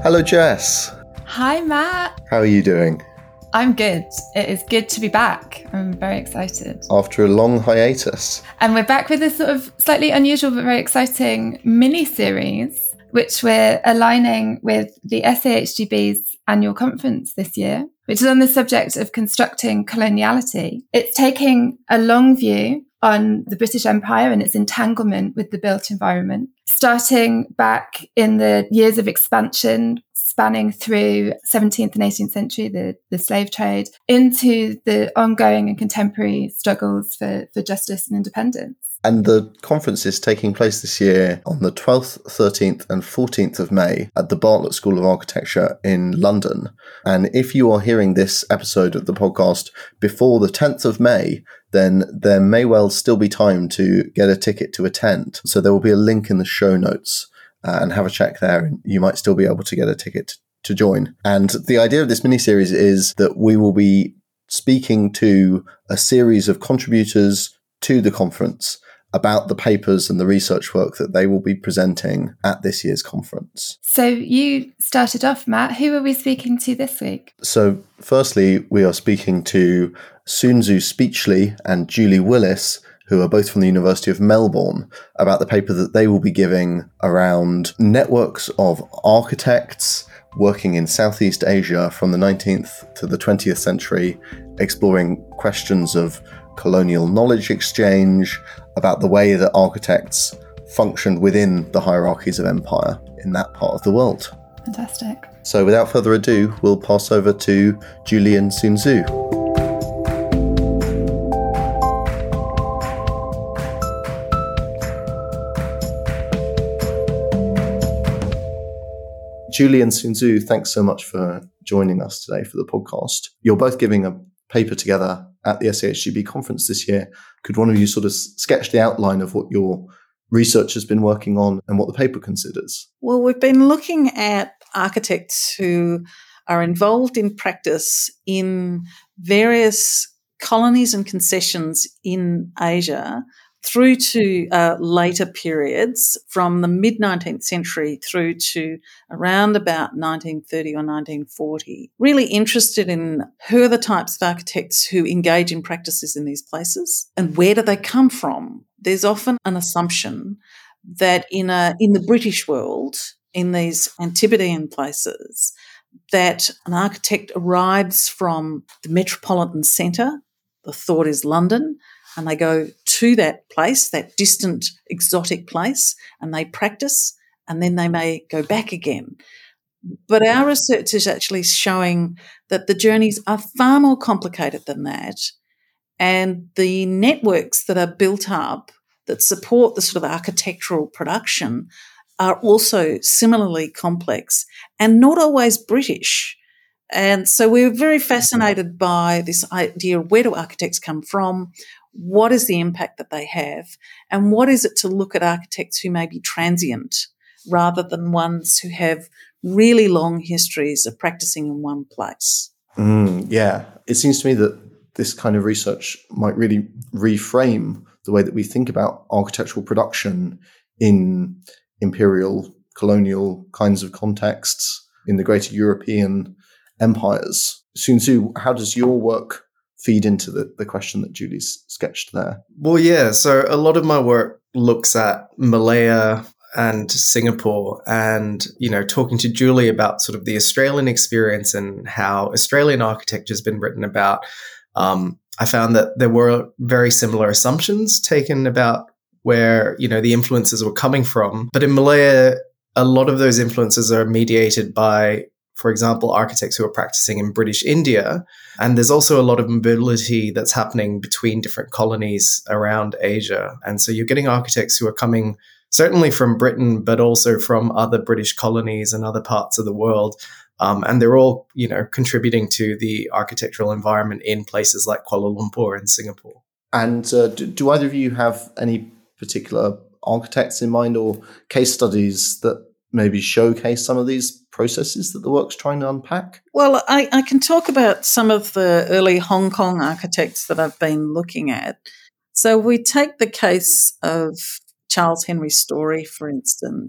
Hello, Jess. Hi, Matt. How are you doing? I'm good. It is good to be back. I'm very excited. After a long hiatus. And we're back with this sort of slightly unusual but very exciting mini-series, which we're aligning with the SAHGB's annual conference this year, which is on the subject of constructing coloniality. It's taking a long view on the British Empire and its entanglement with the built environment, starting back in the years of expansion, spanning through 17th and 18th century, the slave trade, into the ongoing and contemporary struggles for justice and independence. And the conference is taking place this year on the 12th, 13th and 14th of May at the Bartlett School of Architecture in London. And if you are hearing this episode of the podcast before the 10th of May, then there may well still be time to get a ticket to attend. So there will be a link in the show notes and have a check there, and you might still be able to get a ticket to join. And the idea of this mini-series is that we will be speaking to a series of contributors to the conference about the papers and the research work that they will be presenting at this year's conference. So you started off, Matt. Who are we speaking to this week? So firstly, we are speaking to Soon-Zhu Speechley and Julie Willis, who are both from the University of Melbourne, about the paper that they will be giving around networks of architects working in Southeast Asia from the 19th to the 20th century, exploring questions of colonial knowledge exchange, about the way that architects functioned within the hierarchies of empire in that part of the world. Fantastic. So without further ado, we'll pass over to Julie and Soon-Zhu. Julie and Soon-Zhu, thanks so much for joining us today for the podcast. You're both giving a paper together at the SAHGB conference this year. Could one of you sort of sketch the outline of what your research has been working on and what the paper considers? Well, we've been looking at architects who are involved in practice in various colonies and concessions in Asia through to later periods from the mid-19th century through to around about 1930 or 1940. Really interested in who are the types of architects who engage in practices in these places and where do they come from. There's often an assumption that in the British world, in these Antipodean places, that an architect arrives from the metropolitan centre, the thought is London, and they go to that place, that distant, exotic place, and they practice, and then they may go back again. But our research is actually showing that the journeys are far more complicated than that, and the networks that are built up that support the sort of architectural production are also similarly complex and not always British. And so we're very fascinated by this idea of where do architects come from, what is the impact that they have, and what is it to look at architects who may be transient rather than ones who have really long histories of practicing in one place. Yeah, it seems to me that this kind of research might really reframe the way that we think about architectural production in imperial, colonial kinds of contexts in the greater European empires. Soon-Zhu, how does your work feed into the question that Julie's sketched there? Well, yeah, so a lot of my work looks at Malaya and Singapore and, talking to Julie about sort of the Australian experience and how Australian architecture has been written about. I found that there were very similar assumptions taken about where, the influences were coming from. But in Malaya, a lot of those influences are mediated by, for example, architects who are practicing in British India. And there's also a lot of mobility that's happening between different colonies around Asia. And so you're getting architects who are coming certainly from Britain, but also from other British colonies and other parts of the world. And they're all, contributing to the architectural environment in places like Kuala Lumpur and Singapore. And do either of you have any particular architects in mind or case studies that maybe showcase some of these processes that the work's trying to unpack? Well, I can talk about some of the early Hong Kong architects that I've been looking at. So we take the case of Charles Henry Story, for instance,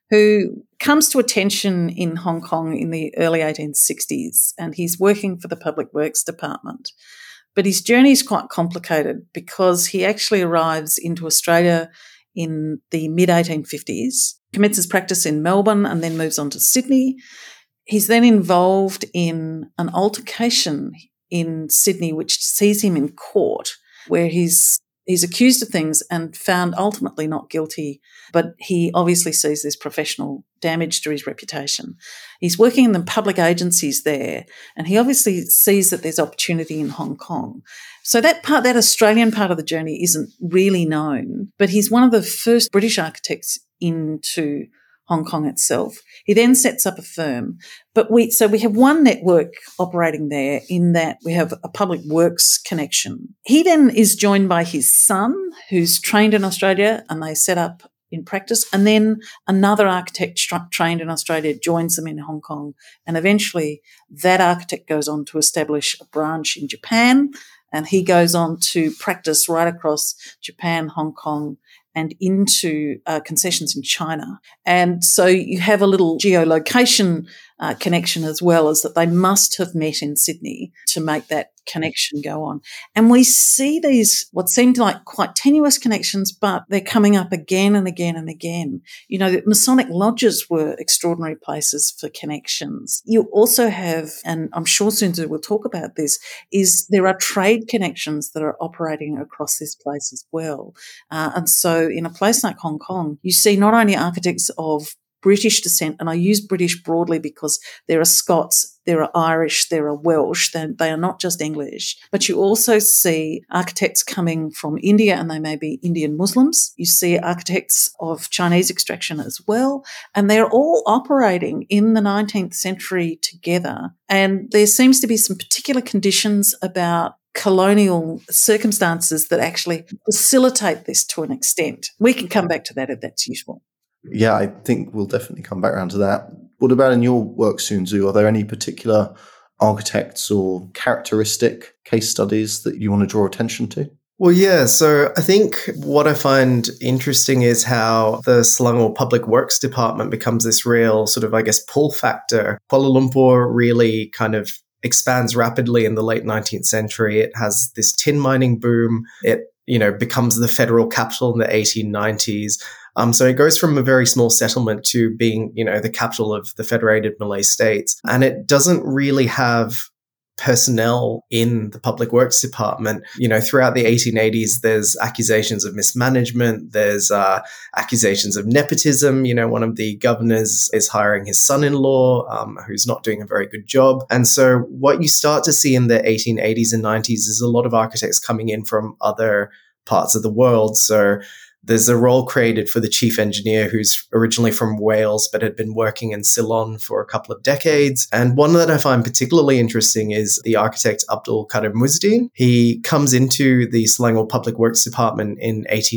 who comes to attention in Hong Kong in the early 1860s, and he's working for the Public Works Department. But his journey is quite complicated because he actually arrives into Australia in the mid-1850s, commences practice in Melbourne and then moves on to Sydney. He's then involved in an altercation in Sydney which sees him in court, where he's accused of things and found ultimately not guilty, but he obviously sees this professional damage to his reputation. He's working in the public agencies there, and he obviously sees that there's opportunity in Hong Kong. So that Australian part of the journey isn't really known, but he's one of the first British architects into Hong Kong itself. He then sets up a firm, but we have one network operating there in that we have a public works connection. He then is joined by his son, who's trained in Australia, and they set up in practice. And then another architect trained in Australia joins them in Hong Kong. And eventually that architect goes on to establish a branch in Japan, and he goes on to practice right across Japan, Hong Kong, and into concessions in China. And so you have a little geolocation connection as well, as that they must have met in Sydney to make that connection go on. And we see these, what seemed like quite tenuous connections, but they're coming up again and again and again. You know, the Masonic lodges were extraordinary places for connections. You also have, and I'm sure Sunzu will talk about this, is there are trade connections that are operating across this place as well. And so in a place like Hong Kong, you see not only architects of British descent, and I use British broadly because there are Scots, there are Irish, there are Welsh, they are not just English, but you also see architects coming from India, and they may be Indian Muslims. You see architects of Chinese extraction as well, and they're all operating in the 19th century together. And there seems to be some particular conditions about colonial circumstances that actually facilitate this to an extent. We can come back to that if that's useful. Yeah, I think we'll definitely come back around to that. What about in your work, Sunzu? Are there any particular architects or characteristic case studies that you want to draw attention to? Well, yeah. So I think what I find interesting is how the Selangor Public Works Department becomes this real sort of, I guess, pull factor. Kuala Lumpur really kind of expands rapidly in the late 19th century. It has this tin mining boom. It, becomes the federal capital in the 1890s. So it goes from a very small settlement to being, the capital of the Federated Malay States. And it doesn't really have personnel in the Public Works Department. Throughout the 1880s, there's accusations of mismanagement. There's accusations of nepotism. One of the governors is hiring his son-in-law, who's not doing a very good job. And so what you start to see in the 1880s and 90s is a lot of architects coming in from other parts of the world. So there's a role created for the chief engineer who's originally from Wales but had been working in Ceylon for a couple of decades. And one that I find particularly interesting is the architect Abdul Qadir Muzdin. He comes into the Selangor Public Works Department in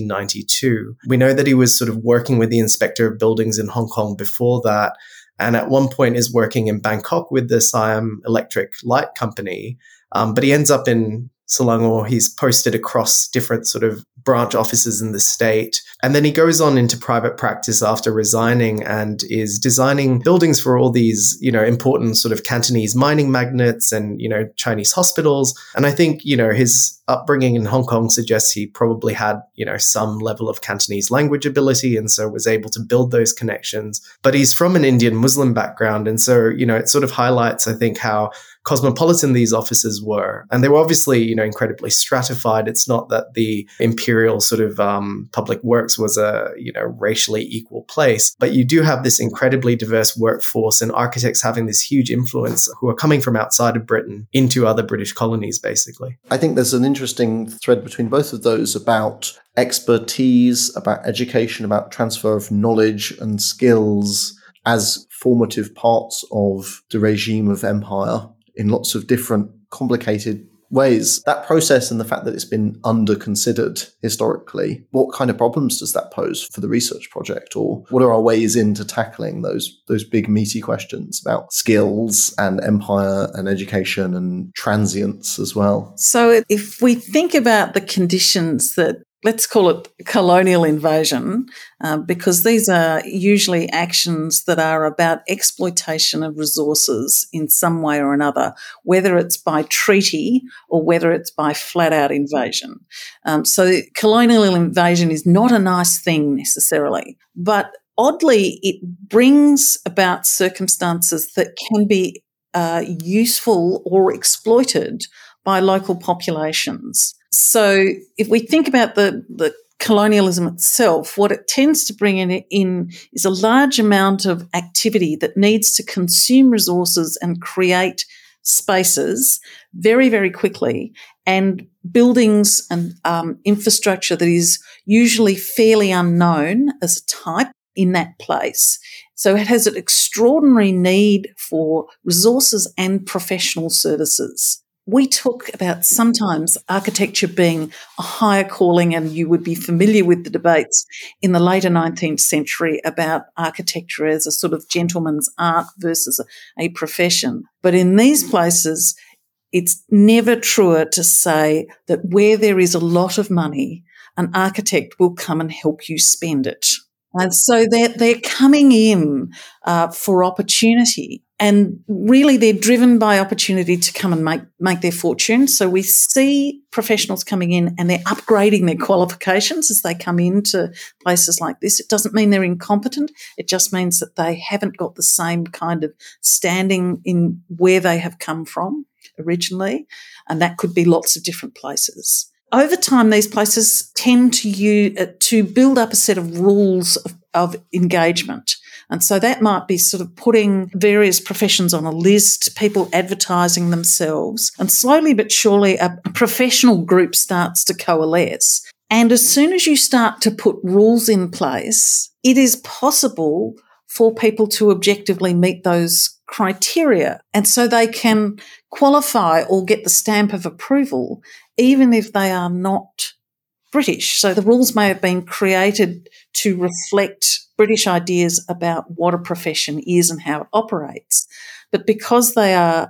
1892. We know that he was sort of working with the Inspector of Buildings in Hong Kong before that, and at one point is working in Bangkok with the Siam Electric Light Company. But he ends up in Selangor. He's posted across different sort of branch offices in the state. And then he goes on into private practice after resigning and is designing buildings for all these, important sort of Cantonese mining magnates and, Chinese hospitals. And I think, his upbringing in Hong Kong suggests he probably had, some level of Cantonese language ability and so was able to build those connections. But he's from an Indian Muslim background. And so, it sort of highlights, I think, how cosmopolitan these offices were. And they were obviously, incredibly stratified. It's not that the imperial sort of public works was a, racially equal place, but you do have this incredibly diverse workforce and architects having this huge influence who are coming from outside of Britain into other British colonies, basically. I think there's an interesting thread between both of those about expertise, about education, about transfer of knowledge and skills as formative parts of the regime of empire in lots of different complicated ways. That process and the fact that it's been under-considered historically, what kind of problems does that pose for the research project? Or what are our ways into tackling those big meaty questions about skills and empire and education and transience as well? So if we think about the conditions that let's call it colonial invasion, because these are usually actions that are about exploitation of resources in some way or another, whether it's by treaty or whether it's by flat-out invasion. So colonial invasion is not a nice thing necessarily, but oddly, it brings about circumstances that can be useful or exploited by local populations. So if we think about the colonialism itself, what it tends to bring in is a large amount of activity that needs to consume resources and create spaces very, very quickly, and buildings and infrastructure that is usually fairly unknown as a type in that place. So it has an extraordinary need for resources and professional services. We talk about sometimes architecture being a higher calling, and you would be familiar with the debates in the later 19th century about architecture as a sort of gentleman's art versus a profession. But in these places, it's never truer to say that where there is a lot of money, an architect will come and help you spend it. And so they're coming in for opportunity, and really they're driven by opportunity to come and make their fortune. So we see professionals coming in and they're upgrading their qualifications as they come into places like this. It doesn't mean they're incompetent. It just means that they haven't got the same kind of standing in where they have come from originally, and that could be lots of different places. Over time, these places tend to build up a set of rules of engagement. And so that might be sort of putting various professions on a list, people advertising themselves, and slowly but surely a professional group starts to coalesce. And as soon as you start to put rules in place, it is possible for people to objectively meet those criteria. And so they can qualify or get the stamp of approval, even if they are not British. So the rules may have been created to reflect British ideas about what a profession is and how it operates. But because they are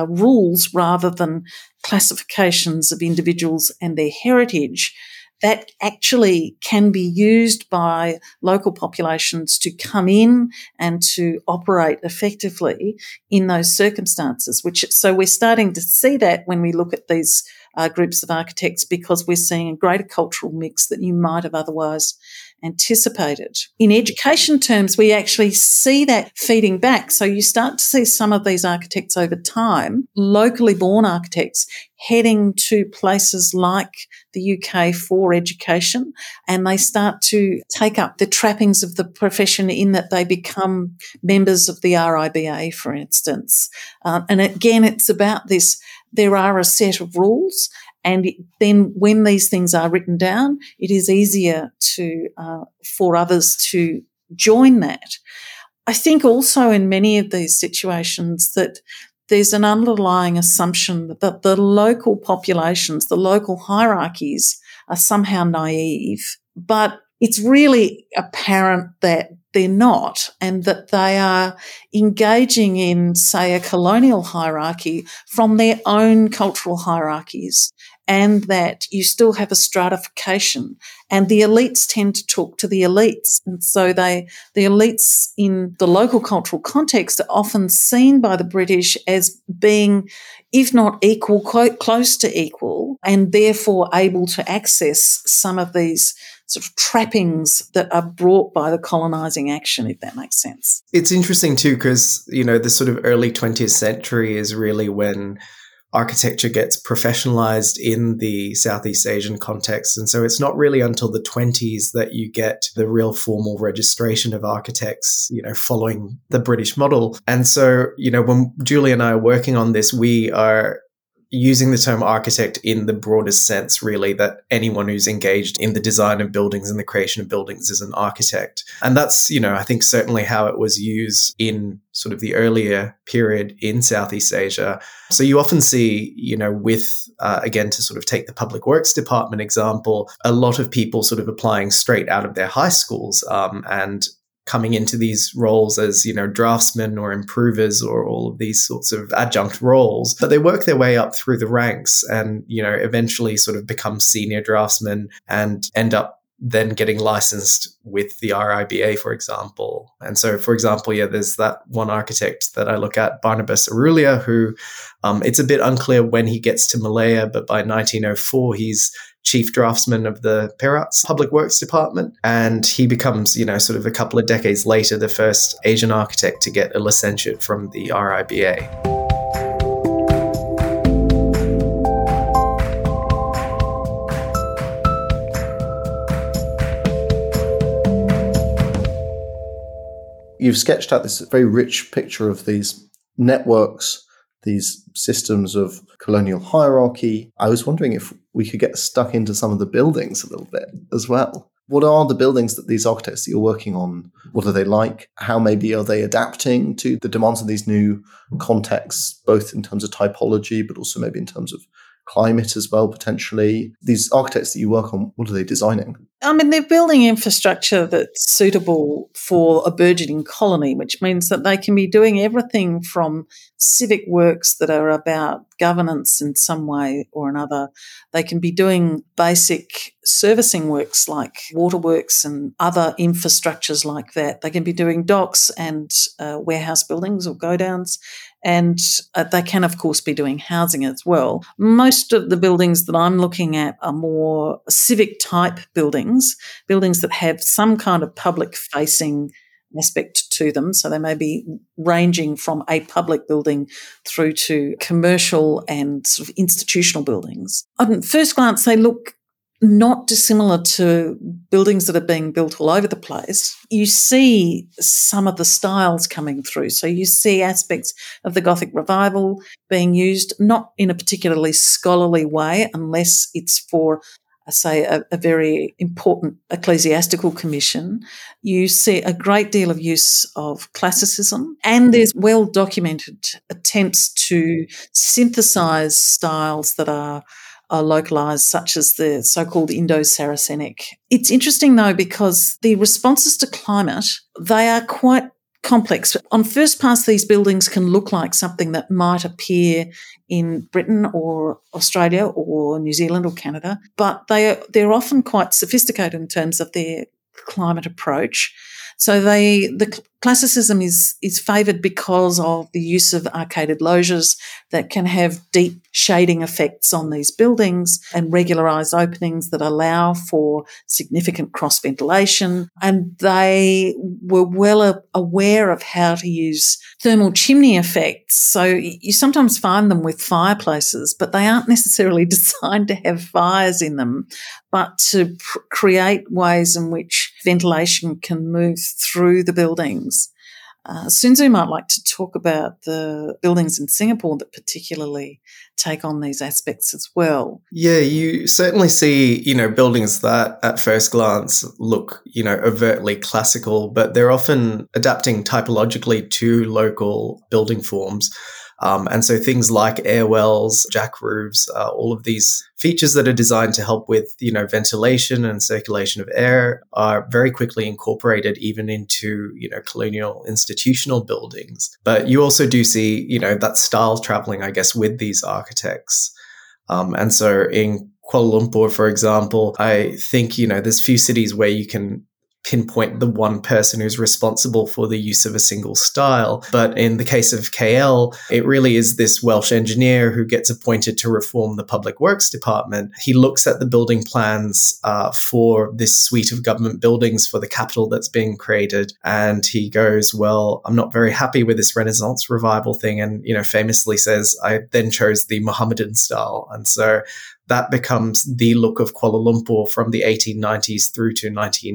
rules rather than classifications of individuals and their heritage, that actually can be used by local populations to come in and to operate effectively in those circumstances. So we're starting to see that when we look at these groups of architects, because we're seeing a greater cultural mix than you might have otherwise anticipated. In education terms, we actually see that feeding back. So you start to see some of these architects over time, locally born architects, heading to places like the UK for education, and they start to take up the trappings of the profession in that they become members of the RIBA, for instance. And again, it's about this. There are a set of rules, and then when these things are written down, it is easier for others to join that. I think also in many of these situations that there's an underlying assumption that the local populations, the local hierarchies are somehow naive, but it's really apparent that they're not, and that they are engaging in, say, a colonial hierarchy from their own cultural hierarchies, and that you still have a stratification, and the elites tend to talk to the elites. And so the elites in the local cultural context are often seen by the British as being, if not equal, close to equal, and therefore able to access some of these sort of trappings that are brought by the colonising action, if that makes sense. It's interesting too, because, the sort of early 20th century is really when architecture gets professionalized in the Southeast Asian context. And so it's not really until the 20s that you get the real formal registration of architects, following the British model. And so, when Julie and I are working on this, we are using the term architect in the broadest sense, really, that anyone who's engaged in the design of buildings and the creation of buildings is an architect. And that's, I think certainly how it was used in sort of the earlier period in Southeast Asia. So you often see, with, again, to sort of take the public works department example, a lot of people sort of applying straight out of their high schools and coming into these roles as, draftsmen or improvers or all of these sorts of adjunct roles. But they work their way up through the ranks and, eventually sort of become senior draftsmen and end up then getting licensed with the RIBA, for example. And so, for example, there's that one architect that I look at, Barnabas Arulia, who it's a bit unclear when he gets to Malaya, but by 1904, he's chief draftsman of the Perat's Public Works Department. And he becomes, sort of a couple of decades later, the first Asian architect to get a licentiate from the RIBA. You've sketched out this very rich picture of these networks, these systems of colonial hierarchy. I was wondering if we could get stuck into some of the buildings a little bit as well. What are the buildings that these architects that you're working on, what are they like? How maybe are they adapting to the demands of these new contexts, both in terms of typology, but also maybe in terms of climate as well, potentially? These architects that you work on, what are they designing? They're building infrastructure that's suitable for a burgeoning colony, which means that they can be doing everything from civic works that are about governance in some way or another. They can be doing basic servicing works like waterworks and other infrastructures like that. They can be doing docks and warehouse buildings or godowns. And they can, of course, be doing housing as well. Most of the buildings that I'm looking at are more civic-type buildings that have some kind of public-facing aspect to them. So they may be ranging from a public building through to commercial and sort of institutional buildings. At first glance, they look not dissimilar to buildings that are being built all over the place. You see some of the styles coming through. So you see aspects of the Gothic Revival being used, not in a particularly scholarly way, unless it's for, say, a very important ecclesiastical commission. You see a great deal of use of classicism, and there's well-documented attempts to synthesize styles that are localised, such as the so-called Indo-Saracenic. It's interesting, though, because the responses to climate, they are quite complex. On first pass, these buildings can look like something that might appear in Britain or Australia or New Zealand or Canada, but they're often quite sophisticated in terms of their climate approach. So the classicism is favoured because of the use of arcaded loggias that can have deep shading effects on these buildings and regularised openings that allow for significant cross ventilation. And they were well aware of how to use thermal chimney effects. So you sometimes find them with fireplaces, but they aren't necessarily designed to have fires in them, but to create ways in which ventilation can move through the buildings. Sun Tzu might like to talk about the buildings in Singapore that particularly take on these aspects as well. Yeah, you certainly see, buildings that at first glance look, overtly classical, but they're often adapting typologically to local building forms. And so things like airwells, jack roofs, all of these features that are designed to help with, ventilation and circulation of air are very quickly incorporated even into, colonial institutional buildings. But you also do see, that style traveling, I guess, with these architects. And so in Kuala Lumpur, for example, I think, there's few cities where you can pinpoint the one person who's responsible for the use of a single style. But in the case of KL, it really is this Welsh engineer who gets appointed to reform the Public Works Department. He looks at the building plans for this suite of government buildings for the capital that's being created. And he goes, well, I'm not very happy with this Renaissance revival thing. And, famously says, I then chose the Mohammedan style. And so that becomes the look of Kuala Lumpur from the 1890s through to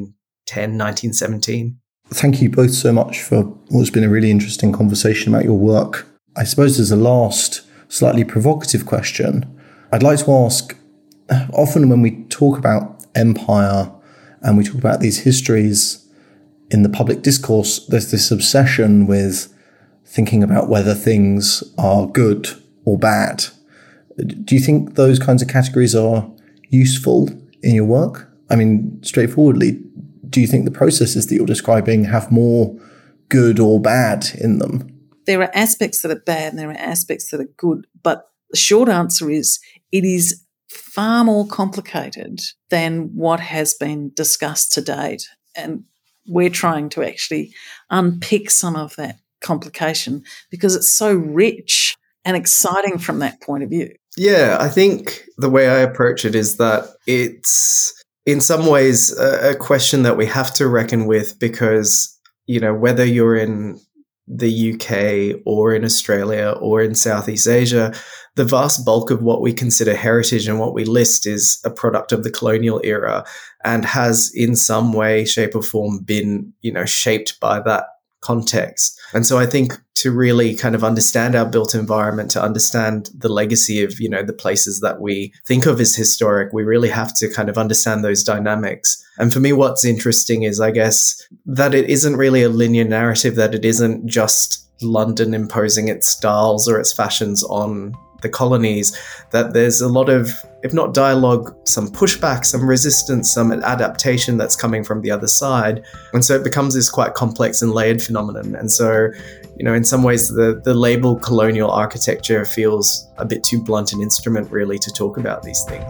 1917. Thank you both so much for what's been a really interesting conversation about your work. I suppose as a last, slightly provocative question, I'd like to ask, often when we talk about empire and we talk about these histories in the public discourse, there's this obsession with thinking about whether things are good or bad. Do you think those kinds of categories are useful in your work? I mean, straightforwardly, do you think the processes that you're describing have more good or bad in them? There are aspects that are bad and there are aspects that are good, but the short answer is it is far more complicated than what has been discussed to date. And we're trying to actually unpick some of that complication because it's so rich and exciting from that point of view. Yeah, I think the way I approach it is that it's in some ways a question that we have to reckon with because, you know, whether you're in the UK or in Australia or in Southeast Asia, the vast bulk of what we consider heritage and what we list is a product of the colonial era and has in some way, shape or form been, you know, shaped by that context. And so I think to really kind of understand our built environment, to understand the legacy of, you know, the places that we think of as historic, we really have to kind of understand those dynamics. And for me, what's interesting is, I guess, that it isn't really a linear narrative, that it isn't just London imposing its styles or its fashions on the colonies, that there's a lot of, if not dialogue, some pushback, some resistance, some adaptation that's coming from the other side. And so it becomes this quite complex and layered phenomenon. And so, you know, in some ways, the label colonial architecture feels a bit too blunt an instrument really to talk about these things.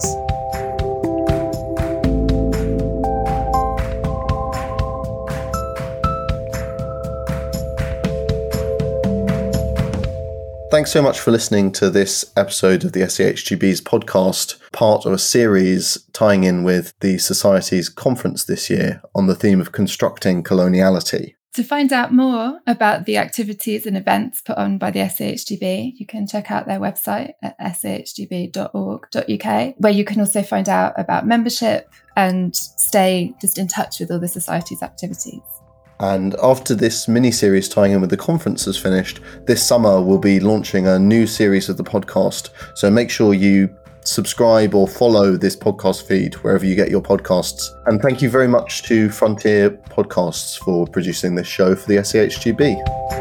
Thanks so much for listening to this episode of the SAHGB's podcast, part of a series tying in with the Society's conference this year on the theme of constructing coloniality. To find out more about the activities and events put on by the SAHGB, you can check out their website at sahgb.org.uk, where you can also find out about membership and stay just in touch with all the Society's activities. And after this mini-series tying in with the conference is finished, this summer we'll be launching a new series of the podcast. So make sure you subscribe or follow this podcast feed wherever you get your podcasts. And thank you very much to Frontier Podcasts for producing this show for the SAHGB.